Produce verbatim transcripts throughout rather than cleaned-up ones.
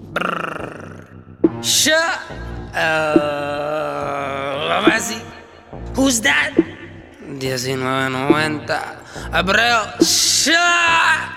Brrr. Shut uh, Messi. Who's that? diecinueve noventa. Hebreo. Shut.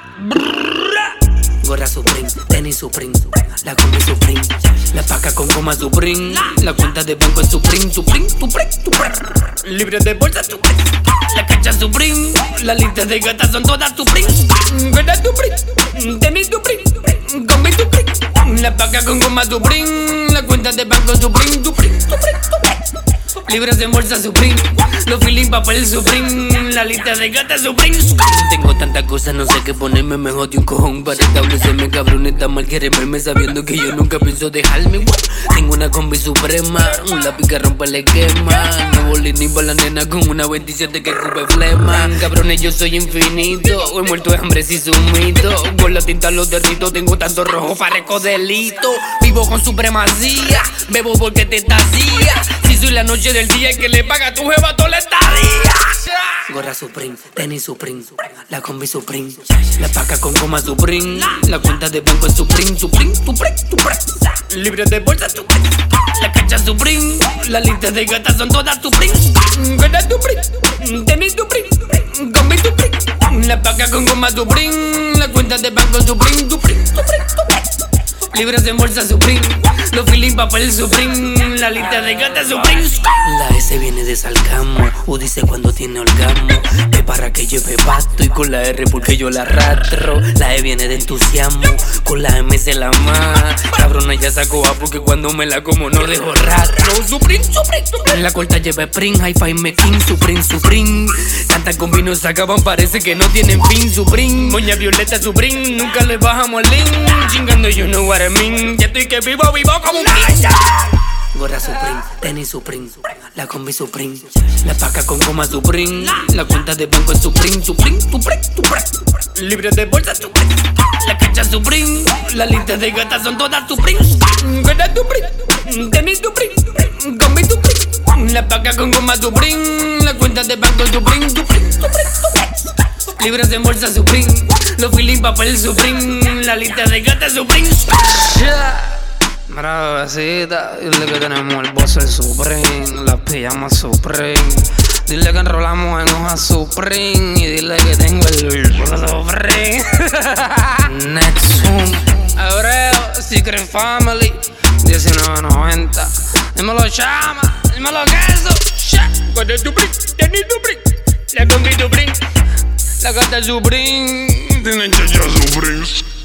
Gorra Supreme, tenis Supreme, la combi Supreme, la paca con goma Supreme, la cuenta de banco es Supreme, Supreme, Supreme, Supreme, libre de bolsa Supreme, la cancha Supreme, la lista de gatas son todas Supreme, gorra Supreme, tenis Supreme, combi Supreme, la paca con goma Supreme, la cuenta de banco Supreme, Supreme, Supreme, Supreme, libres de bolsa Supreme, los feeling papel Supreme, la lista de gatas Supreme. Tengo tantas cosas, no sé qué ponerme, me jodí un cojón para establecerme, cabrón, está mal querer verme sabiendo que yo nunca pienso dejarme. Tengo una combi suprema, un lápiz que rompe el esquema, no volé ni para la nena con una veintisiete que cubre flema. Cabrones, yo soy infinito, he muerto de hambre si sumito, con la tinta los derrito, tengo tanto rojo, parezco delito. Vivo con supremacía, bebo porque te tacía, si soy la noche del día que le paga a tu jeva toda la estadía. Gorra Supreme, tenis Supreme, la combi Supreme, la paca con goma Supreme, la cuenta de banco es Supreme, Supreme, Supreme, Supreme, libre de bolsa Supreme, la cancha Supreme, la lista de gatas son todas Supreme, gorra Supreme, tenis Supreme, combi Supreme, la paca con goma Supreme, la cuenta de banco Supreme, Supreme, Supreme, Supreme, libres de bolsa Supreme, los feeling papel Supreme, la lista de gatas Supreme. La S viene de Salcamo, U dice cuando tiene orgasmo, P para que lleve pasto y con la R porque yo la arrastro. La E viene de entusiasmo, con la M se la más. Cabrona ya sacó A porque cuando me la como no dejo rastro. Supreme, Supreme, Supreme. La corta lleva Spring, Hi-Fi me King, Supreme, Supreme. Tantas combinos se acaban, parece que no tienen fin. Supreme, moña violeta Supreme, nunca le bajamos el link. Chingando you know what I mean, ya estoy que vivo, vivo como un king. Gorra Supreme, tenis Supreme, la combi Supreme, la paca con goma Supreme, la cuenta de banco es Supreme, Supreme, Supreme, Supreme, libre de bolsa Supreme, la cancha Supreme, la lista de gatas son todas Supreme, gorra Supreme, tenis Supreme, combi Supreme, la paca con goma Supreme, la cuenta de banco Supreme, Supreme, Supreme, Supreme, libres de bolsa Supreme, los feeling papel Supreme, la lista de gatas Supreme. Mira, bebecita, dile que tenemos el boss Supreme, la pijama Supreme. Dile que enrolamos en hoja Supreme y dile que tengo el Supreme. Next one, Hebreo, Secret Family, diecinueve noventa. Dímelo chama, dímelo queso. Con el Supreme, tenis Supreme, la combi Supreme, la gata Supreme, tienen chacha Supreme.